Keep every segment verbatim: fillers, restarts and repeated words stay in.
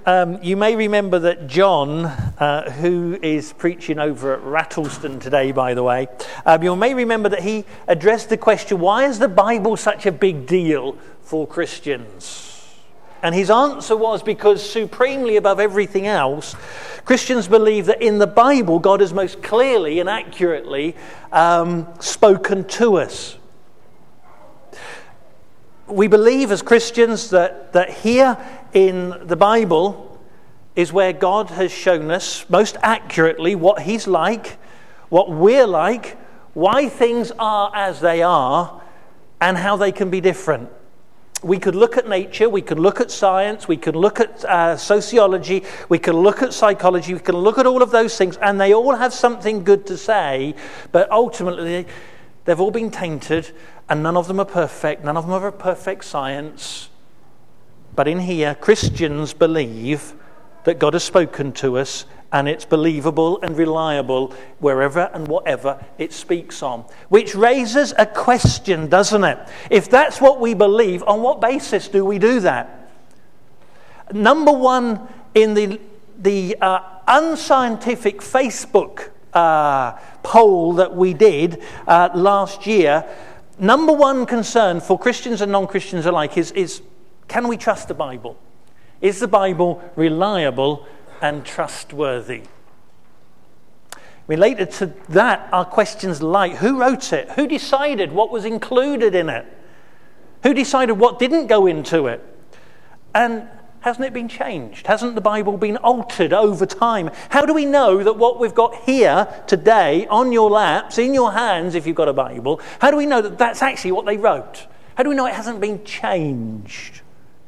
Um, you may remember that John, uh, who is preaching over at Rattleston today, by the way, um, you may remember that he addressed the question, why is the Bible such a big deal for Christians? And his answer was because supremely above everything else, Christians believe that in the Bible, God has most clearly and accurately um, spoken to us. We believe as Christians that, that here in the Bible is where God has shown us most accurately what he's like, what we're like, why things are as they are, and how they can be different. We could look at nature, we could look at science, we could look at uh, sociology, we could look at psychology, we could look at all of those things, and they all have something good to say, but ultimately they've all been tainted, and none of them are perfect, none of them are a perfect science. But in here, Christians believe that God has spoken to us, and it's believable and reliable wherever and whatever it speaks on. Which raises a question, doesn't it? If that's what we believe, on what basis do we do that? Number one in the, the uh, unscientific Facebook uh, poll that we did uh, last year, number one concern for Christians and non-Christians alike is, is can we trust the Bible? Is the Bible reliable and trustworthy? Related to that are questions like, who wrote it? Who decided what was included in it? Who decided what didn't go into it? And hasn't it been changed? Hasn't the Bible been altered over time? How do we know that what we've got here today on your laps, in your hands if you've got a Bible, how do we know that that's actually what they wrote? How do we know it hasn't been changed?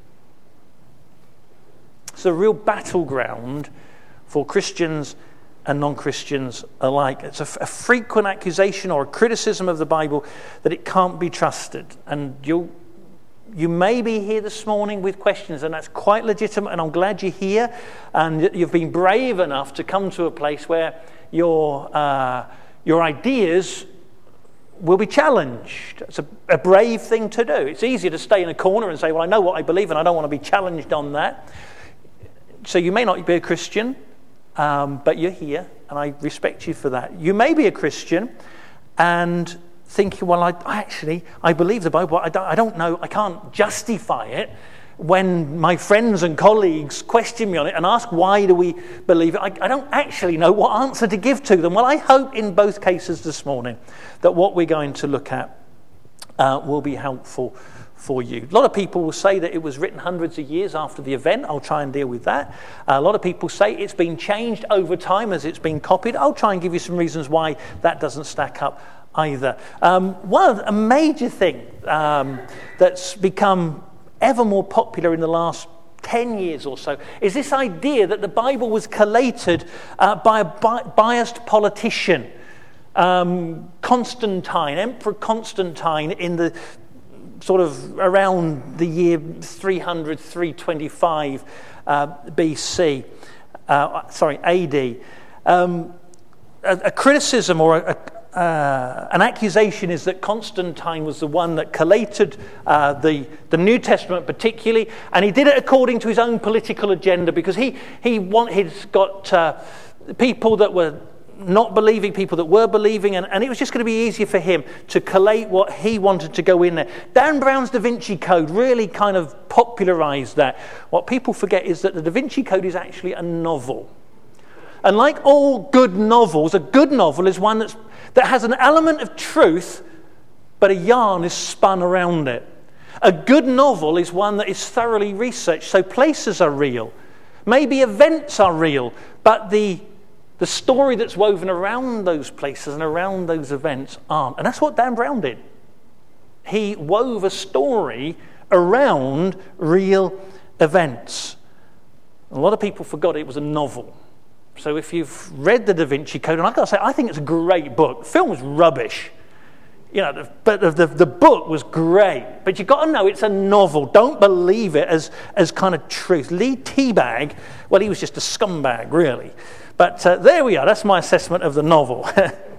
It's a real battleground for Christians and non-Christians alike. It's a, a frequent accusation or a criticism of the Bible that it can't be trusted. And you you may be here this morning with questions, and that's quite legitimate, and I'm glad you're here. And you've been brave enough to come to a place where your, uh, your ideas will be challenged. It's a, a brave thing to do. It's easier to stay in a corner and say, well, I know what I believe, and I don't want to be challenged on that. So you may not be a Christian, um, but you're here, and I respect you for that. You may be a Christian and thinking, well, I, I actually, I believe the Bible. I don't, I don't know, I can't justify it when my friends and colleagues question me on it and ask, why do we believe it? I, I don't actually know what answer to give to them. Well, I hope in both cases this morning that what we're going to look at uh, will be helpful for you. A lot of people will say that it was written hundreds of years after the event. I'll try and deal with that. Uh, a lot of people say it's been changed over time as it's been copied. I'll try and give you some reasons why that doesn't stack up either. Um, one of the, a major thing um, that's become ever more popular in the last ten years or so is this idea that the Bible was collated uh, by a bi- biased politician. Um, Constantine, Emperor Constantine in the sort of around the year three hundred, three twenty-five uh, B C, uh, sorry, A D. Um, a, a criticism or a, a, uh, an accusation is that Constantine was the one that collated uh, the, the New Testament particularly, and he did it according to his own political agenda because he, he want, he's got uh, people that were not believing, people that were believing, and, and it was just going to be easier for him to collate what he wanted to go in there. Dan Brown's Da Vinci Code really kind of popularized that. What people forget is that the Da Vinci Code is actually a novel. And like all good novels, a good novel is one that's, that has an element of truth, but a yarn is spun around it. A good novel is one that is thoroughly researched, so places are real. Maybe events are real, but the The story that's woven around those places and around those events aren't. And that's what Dan Brown did. He wove a story around real events. A lot of people forgot it was a novel. So if you've read the Da Vinci Code, and I've got to say, I think it's a great book. The film was rubbish. You know, the, but the, the, the book was great. But you've got to know it's a novel. Don't believe it as, as kind of truth. Lee Teabag, well, he was just a scumbag, really. But uh, there we are. That's my assessment of the novel.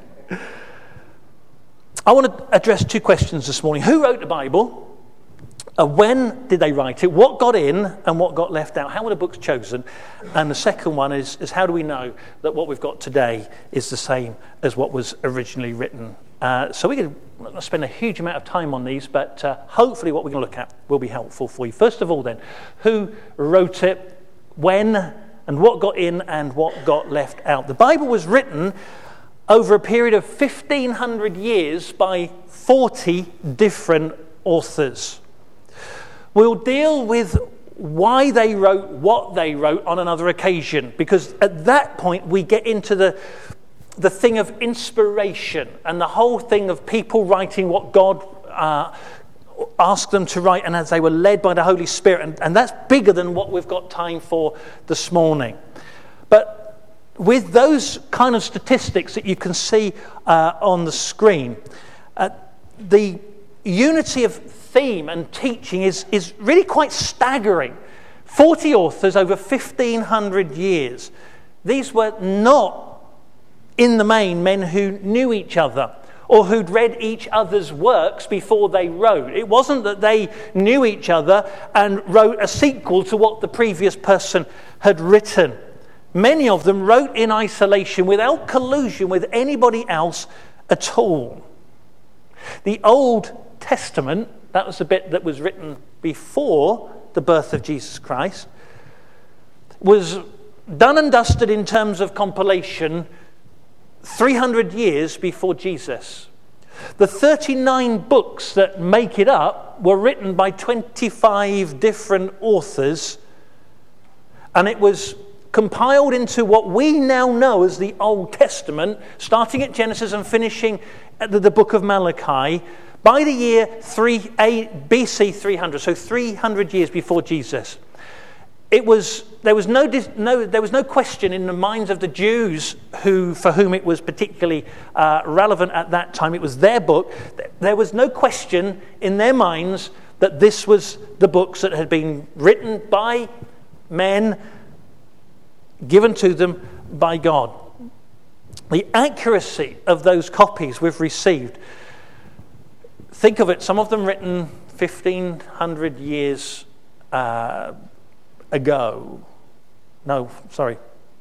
I want to address two questions this morning. Who wrote the Bible? Uh, when did they write it? What got in and what got left out? How were the books chosen? And the second one is, is how do we know that what we've got today is the same as what was originally written? Uh, so we're going to spend a huge amount of time on these, but uh, hopefully what we're going to look at will be helpful for you. First of all then, who wrote it, when, and what got in and what got left out? The Bible was written over a period of fifteen hundred years by forty different authors. We'll deal with why they wrote what they wrote on another occasion, because at that point we get into the the thing of inspiration and the whole thing of people writing what God uh, asked them to write, and as they were led by the Holy Spirit, and, and that's bigger than what we've got time for this morning. But with those kind of statistics that you can see uh, on the screen, uh, the unity of theme and teaching is, is really quite staggering. forty authors over fifteen hundred years. These were not, in the main, men who knew each other or who'd read each other's works before they wrote. It wasn't that they knew each other and wrote a sequel to what the previous person had written. Many of them wrote in isolation without collusion with anybody else at all. The Old Testament, that was the bit that was written before the birth of Jesus Christ, was done and dusted in terms of compilation three hundred years before Jesus. The thirty-nine books that make it up were written by twenty-five different authors, and it was compiled into what we now know as the Old Testament, starting at Genesis and finishing at the, the book of Malachi, by the year three B C three hundred, so three hundred years before Jesus. It was there was no, no there was no question in the minds of the Jews who for whom it was particularly uh, relevant at that time. It was their book. There was no question in their minds that this was the books that had been written by men, given to them by God. The accuracy of those copies we've received. Think of it, some of them written fifteen hundred years uh, ago. No, sorry.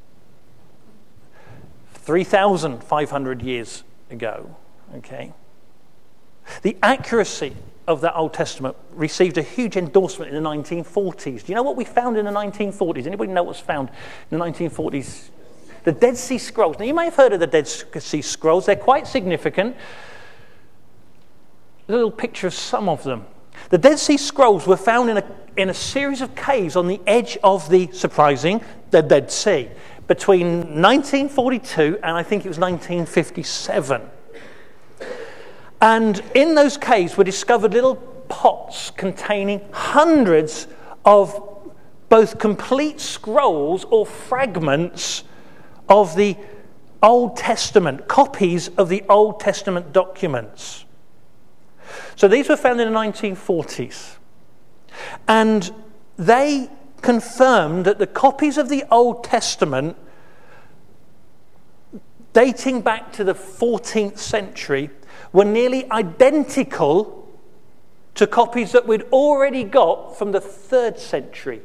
three thousand five hundred years ago. Okay. The accuracy of that Old Testament received a huge endorsement in the nineteen forties. Do you know what we found in the nineteen forties? Anybody know what's found in the nineteen forties? The Dead Sea Scrolls. Now, you may have heard of the Dead Sea Scrolls. They're quite significant. A little picture of some of them. The Dead Sea Scrolls were found in a, in a series of caves on the edge of the, surprising, the Dead Sea, between nineteen forty-two and I think it was nineteen fifty-seven. And in those caves were discovered little pots containing hundreds of both complete scrolls or fragments of the Old Testament, copies of the Old Testament documents. So these were found in the nineteen forties. And they confirmed that the copies of the Old Testament, dating back to the fourteenth century, were nearly identical to copies that we'd already got from the third century.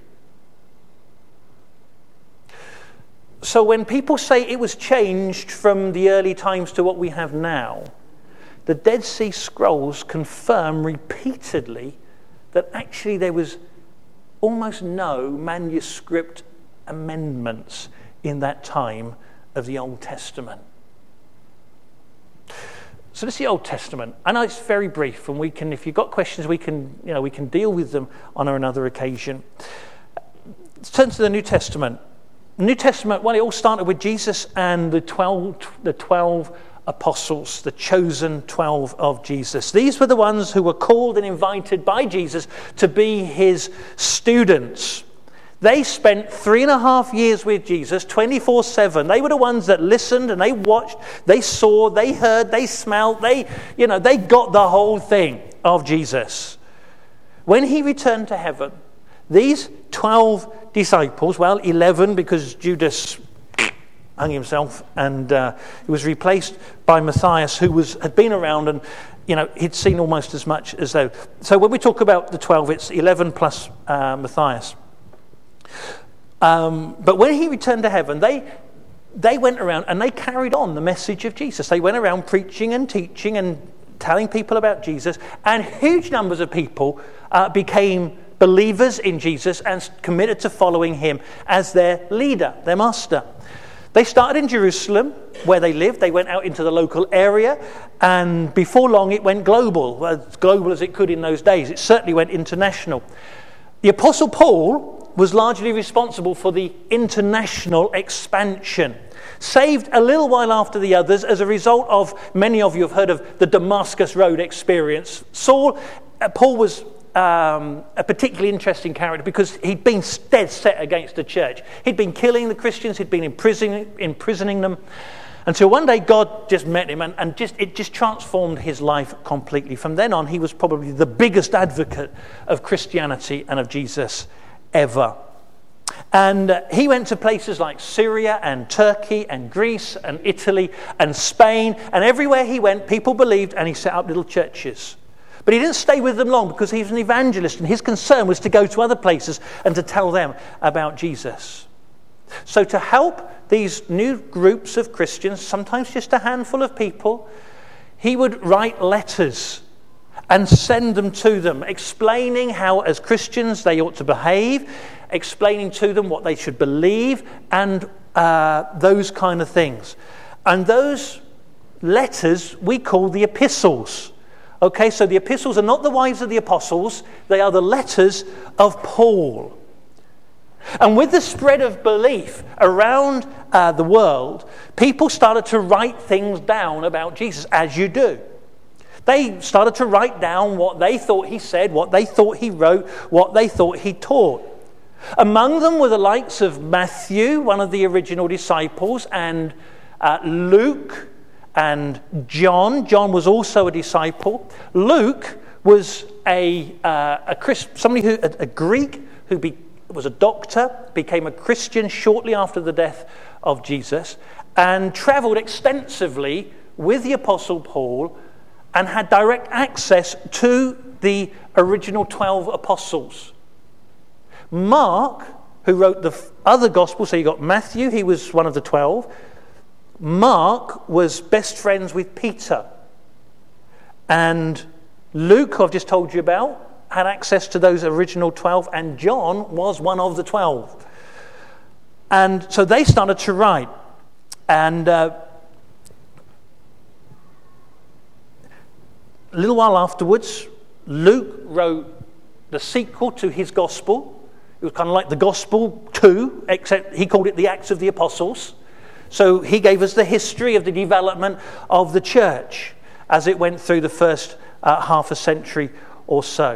So when people say it was changed from the early times to what we have now, the Dead Sea Scrolls confirm repeatedly that actually there was almost no manuscript amendments in that time of the Old Testament. So this is the Old Testament. I know it's very brief, and we can, if you've got questions, we can, you know, we can deal with them on another occasion. Let's turn to the New Testament. New Testament, well, it all started with Jesus and the twelve, the twelve apostles, the chosen twelve of Jesus. These were the ones who were called and invited by Jesus to be his students. They spent three and a half years with Jesus, twenty-four seven. They were the ones that listened and they watched, they saw, they heard, they smelled, they, you know, they got the whole thing of Jesus. When he returned to heaven, these twelve disciples, well, eleven because Judas hung himself, and uh, he was replaced by Matthias, who was had been around and you know, he'd seen almost as much as though. So when we talk about the twelve, it's eleven plus uh, Matthias. Um, but when he returned to heaven, they they went around and they carried on the message of Jesus. They went around preaching and teaching and telling people about Jesus, and huge numbers of people uh, became believers in Jesus and committed to following him as their leader, their master. They started in Jerusalem, where they lived. They went out into the local area, and before long it went global, as global as it could in those days. It certainly went international. The Apostle Paul was largely responsible for the international expansion, saved a little while after the others as a result of, many of you have heard of the Damascus Road experience. Saul, uh, Paul was Um, a particularly interesting character because he'd been dead set against the church. He'd been killing the Christians, he'd been imprisoning, imprisoning them, until one day God just met him and, and just it just transformed his life completely. From then on, he was probably the biggest advocate of Christianity and of Jesus ever. And uh, he went to places like Syria and Turkey and Greece and Italy and Spain, and everywhere he went, people believed, and he set up little churches. But he didn't stay with them long because he was an evangelist, and his concern was to go to other places and to tell them about Jesus. So to help these new groups of Christians, sometimes just a handful of people, he would write letters and send them to them, explaining how as Christians they ought to behave, explaining to them what they should believe, and uh, those kind of things. And those letters we call the epistles. Okay, so the epistles are not the wives of the apostles, they are the letters of Paul. And with the spread of belief around uh, the world, people started to write things down about Jesus, as you do. They started to write down what they thought he said, what they thought he wrote, what they thought he taught. Among them were the likes of Matthew, one of the original disciples, and uh, Luke, and John. John was also a disciple. Luke was a uh, a Christ, somebody who a, a Greek who be, was a doctor, became a Christian shortly after the death of Jesus, and travelled extensively with the Apostle Paul, and had direct access to the original twelve apostles. Mark, who wrote the other Gospels, so you got Matthew, he was one of the twelve. Mark was best friends with Peter. And Luke, who I've just told you about, had access to those original twelve, and John was one of the twelve. And so they started to write. And uh, a little while afterwards, Luke wrote the sequel to his gospel. It was kind of like the Gospel two, except he called it the Acts of the Apostles. So he gave us the history of the development of the church as it went through the first uh, half a century or so.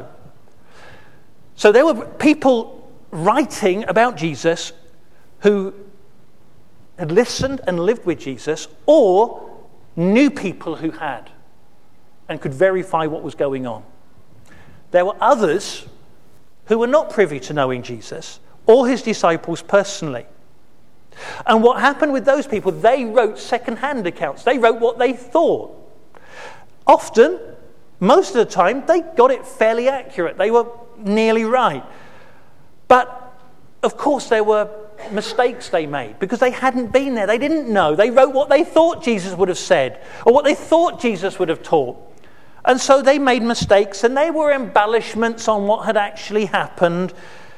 So there were people writing about Jesus who had listened and lived with Jesus, or knew people who had and could verify what was going on. There were others who were not privy to knowing Jesus or his disciples personally. And what happened with those people, they wrote second-hand accounts. They wrote what they thought. Often, most of the time, they got it fairly accurate. They were nearly right. But, of course, there were mistakes they made because they hadn't been there. They didn't know. They wrote what they thought Jesus would have said or what they thought Jesus would have taught. And so they made mistakes, and they were embellishments on what had actually happened.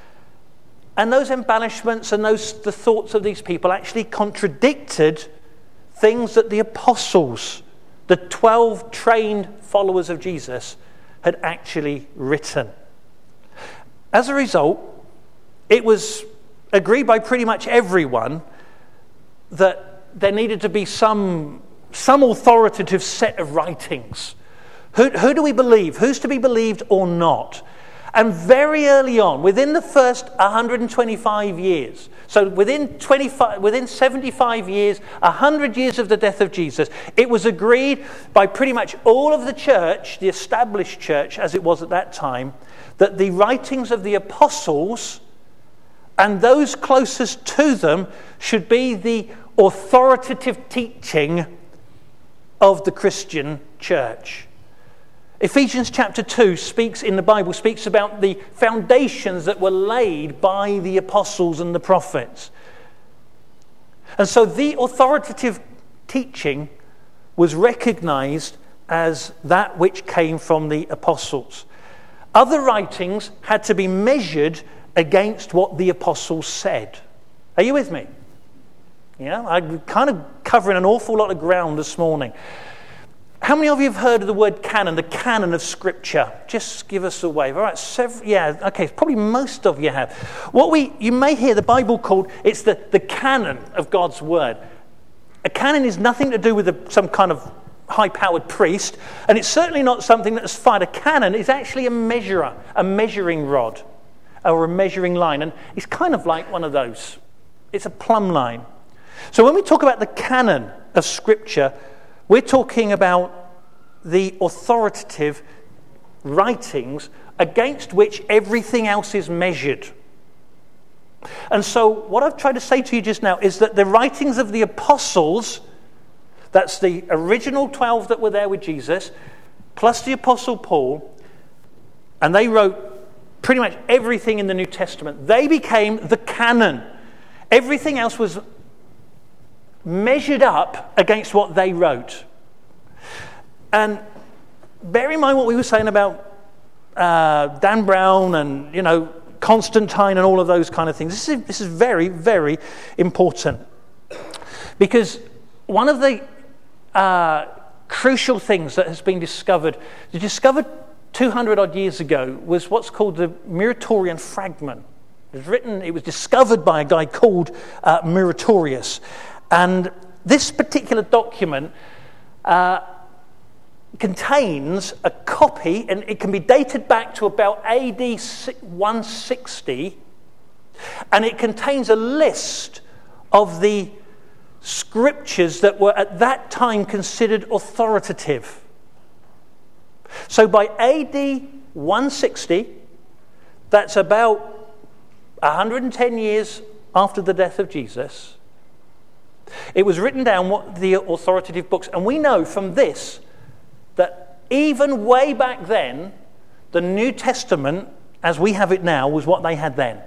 And those embellishments and those the thoughts of these people actually contradicted things that the apostles, the twelve trained followers of Jesus, had actually written. As a result, it was agreed by pretty much everyone that there needed to be some, some authoritative set of writings. Who, who do we believe? Who's to be believed or not? And very early on, within the first one hundred twenty-five years, so within twenty-five, within seventy-five years, one hundred years of the death of Jesus, it was agreed by pretty much all of the church, the established church as it was at that time, that the writings of the apostles and those closest to them should be the authoritative teaching of the Christian church. Ephesians chapter two speaks in the Bible, speaks about the foundations that were laid by the apostles and the prophets. And so the authoritative teaching was recognized as that which came from the apostles. Other writings had to be measured against what the apostles said. Are you with me? Yeah, I'm kind of covering an awful lot of ground this morning. How many of you have heard of the word canon, the canon of Scripture? Just give us a wave. All right, several, yeah, okay, probably most of you have. What we, you may hear the Bible called, it's the, the canon of God's Word. A canon is nothing to do with a, some kind of high-powered priest, and it's certainly not something that's fired. A canon is actually a measurer, a measuring rod, or a measuring line, and it's kind of like one of those. It's a plumb line. So when we talk about the canon of Scripture, we're talking about the authoritative writings against which everything else is measured. And so what I've tried to say to you just now is that the writings of the apostles, that's the original twelve that were there with Jesus, plus the Apostle Paul, and they wrote pretty much everything in the New Testament. They became the canon. Everything else was measured up against what they wrote. And bear in mind what we were saying about uh, Dan Brown and, you know, Constantine and all of those kind of things. This is, this is very, very important. Because one of the uh, crucial things that has been discovered, discovered two hundred odd years ago, was what's called the Muratorian fragment. It was written, it was discovered by a guy called uh, Muratorius. And this particular document uh, contains a copy, and it can be dated back to about A D one sixty, and it contains a list of the scriptures that were at that time considered authoritative. So by A D one sixty, that's about one hundred ten years after the death of Jesus, it was written down what the authoritative books, and we know from this that even way back then, the New Testament, as we have it now, was what they had then.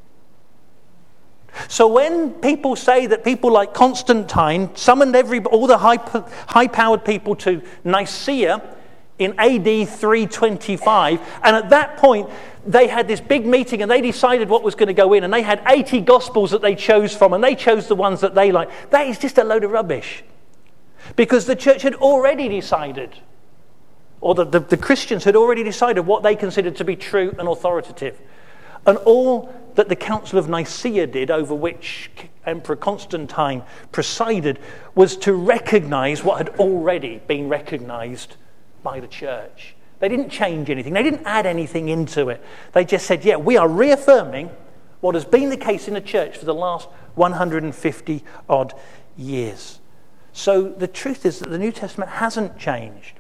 So when people say that people like Constantine summoned every all the high, high-powered people to Nicaea in A D three twenty-five, and at that point they had this big meeting and they decided what was going to go in, and they had eighty gospels that they chose from, and they chose the ones that they liked. That is just a load of rubbish, because the church had already decided, or the, the, the Christians had already decided what they considered to be true and authoritative. And all that the Council of Nicaea did, over which Emperor Constantine presided, was to recognize what had already been recognized by the church. They didn't change anything. They didn't add anything into it. They just said, yeah, we are reaffirming what has been the case in the church for the last one hundred fifty odd years. So the truth is that the New Testament hasn't changed.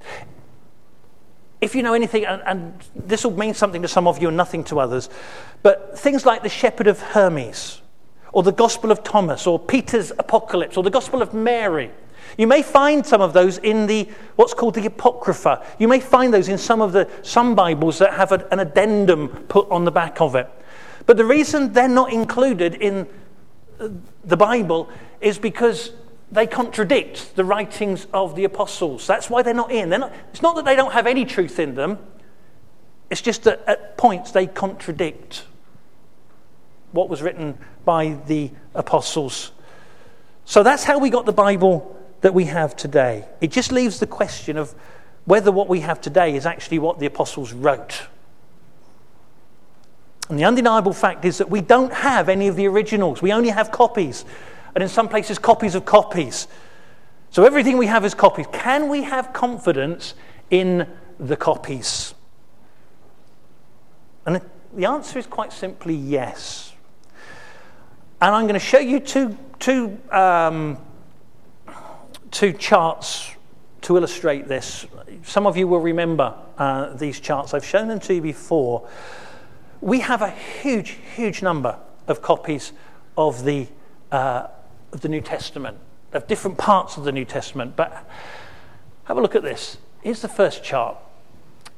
If you know anything, and, and this will mean something to some of you and nothing to others, but things like the Shepherd of Hermes, or the Gospel of Thomas, or Peter's Apocalypse, or the Gospel of Mary, you may find some of those in the what's called the Apocrypha. You may find those in some of the some Bibles that have a, an addendum put on the back of it. But the reason they're not included in the Bible is because they contradict the writings of the apostles. That's why they're not in. They're not, it's not that they don't have any truth in them. It's just that at points they contradict what was written by the apostles. So that's how we got the Bible that we have today. It just leaves the question of whether what we have today is actually what the apostles wrote. And the undeniable fact is that we don't have any of the originals. We only have copies. And in some places, copies of copies. So everything we have is copies. Can we have confidence in the copies? And the answer is quite simply yes. And I'm going to show you two, two, um, two charts to illustrate this. Some of you will remember uh, these charts. I've shown them to you before. We have a huge, huge number of copies of the uh, of the New Testament, of different parts of the New Testament. But have a look at this. Here's the first chart.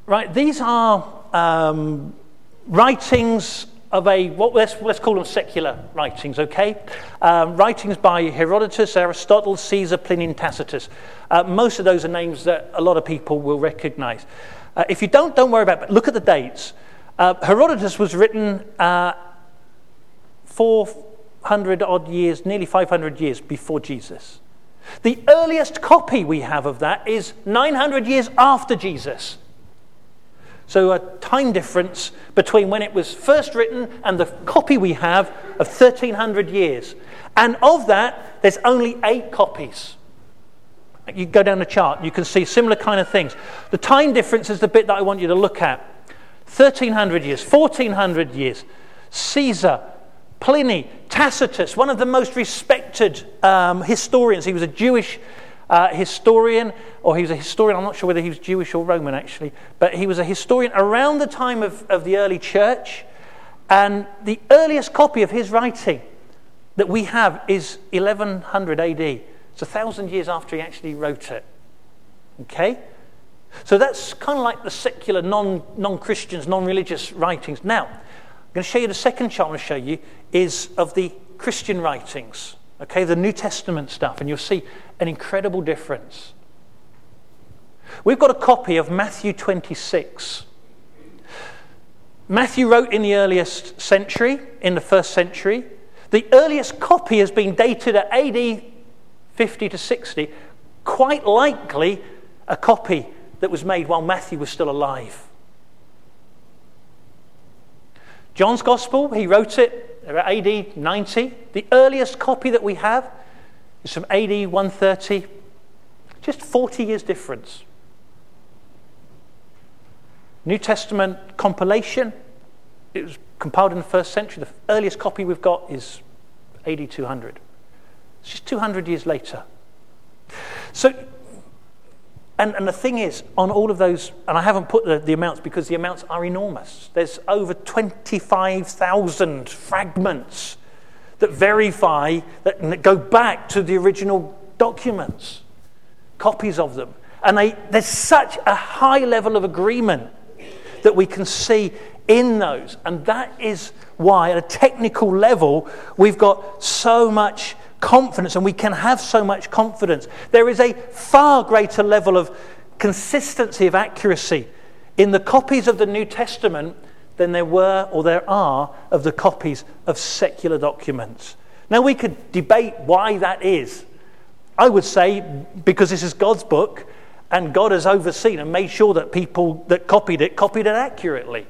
Right, these are um, writings of a, what let's, let's call them secular writings, okay? Um, writings by Herodotus, Aristotle, Caesar, Pliny, and Tacitus. Uh, most of those are names that a lot of people will recognize. Uh, if you don't, don't worry about it, but look at the dates. Uh, Herodotus was written uh, four hundred odd years, nearly five hundred years before Jesus. The earliest copy we have of that is nine hundred years after Jesus. So a time difference between when it was first written and the copy we have of thirteen hundred years. And of that, there's only eight copies. You go down the chart, you can see similar kind of things. The time difference is the bit that I want you to look at. thirteen hundred years, fourteen hundred years. Caesar, Pliny, Tacitus, one of the most respected um, historians. He was a Jewish uh, historian, or he was a historian, I'm not sure whether he was Jewish or Roman actually, but he was a historian around the time of, of the early church. And the earliest copy of his writing that we have is eleven hundred A D. It's a thousand years after he actually wrote it. Okay? So that's kind of like the secular, non, non-Christians, non-religious writings. Now, I'm going to show you the second chart I want to show you is of the Christian writings, okay, the New Testament stuff, and you'll see an incredible difference. We've got a copy of Matthew twenty-six. Matthew wrote in the earliest century, in the first century. The earliest copy has been dated at A D fifty to sixty, quite likely a copy that was made while Matthew was still alive. John's Gospel, he wrote it at A D ninety. The earliest copy that we have is from A D one thirty. Just forty years difference. New Testament compilation, it was compiled in the first century. The earliest copy we've got is A D two hundred. It's just two hundred years later. So, and, and the thing is, on all of those, and I haven't put the, the amounts because the amounts are enormous. There's over twenty-five thousand fragments that verify, that, that go back to the original documents, copies of them. And they, there's such a high level of agreement that we can see in those. And that is why, at a technical level, we've got so much confidence, and we can have so much confidence. There is a far greater level of consistency of accuracy in the copies of the New Testament than there were or there are of the copies of secular documents. Now, we could debate why that is. I would say because this is God's book, and God has overseen and made sure that people that copied it, copied it accurately.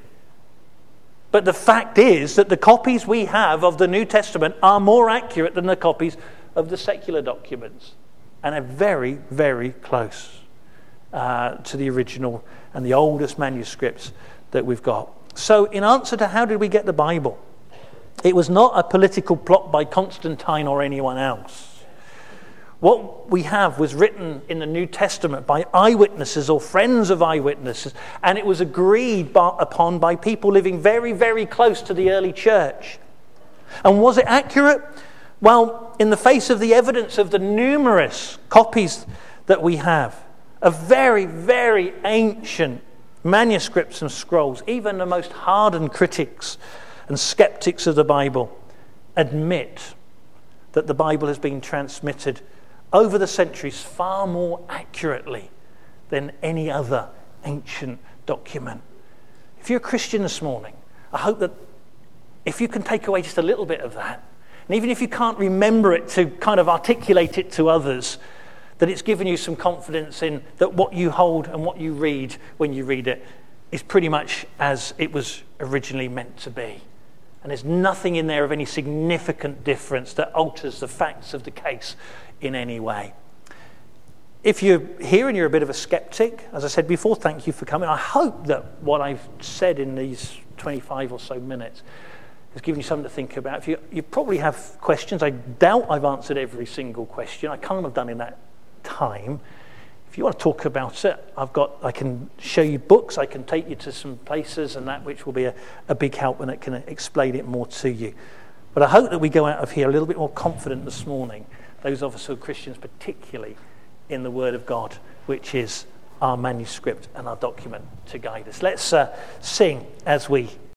But the fact is that the copies we have of the New Testament are more accurate than the copies of the secular documents, and are very, very close uh, to the original and the oldest manuscripts that we've got. So in answer to how did we get the Bible, it was not a political plot by Constantine or anyone else. What we have was written in the New Testament by eyewitnesses or friends of eyewitnesses, and it was agreed by, upon by people living very, very close to the early church. And was it accurate? Well, in the face of the evidence of the numerous copies that we have, of very, very ancient manuscripts and scrolls, even the most hardened critics and skeptics of the Bible admit that the Bible has been transmitted over the centuries far more accurately than any other ancient document. If you're a Christian this morning, I hope that if you can take away just a little bit of that, and even if you can't remember it to kind of articulate it to others, that it's given you some confidence in that what you hold and what you read when you read it is pretty much as it was originally meant to be. And there's nothing in there of any significant difference that alters the facts of the case in any way. If you're here and you're a bit of a skeptic, as I said before, thank you for coming. I hope that what I've said in these twenty-five or so minutes has given you something to think about. If you, you probably have questions. I doubt I've answered every single question. I can't have done in that time. If you want to talk about it, I've got. I can show you books. I can take you to some places and that, which will be a, a big help, and it can explain it more to you. But I hope that we go out of here a little bit more confident this morning, those of us who are Christians, particularly in the Word of God, which is our manuscript and our document to guide us. Let's uh, sing as we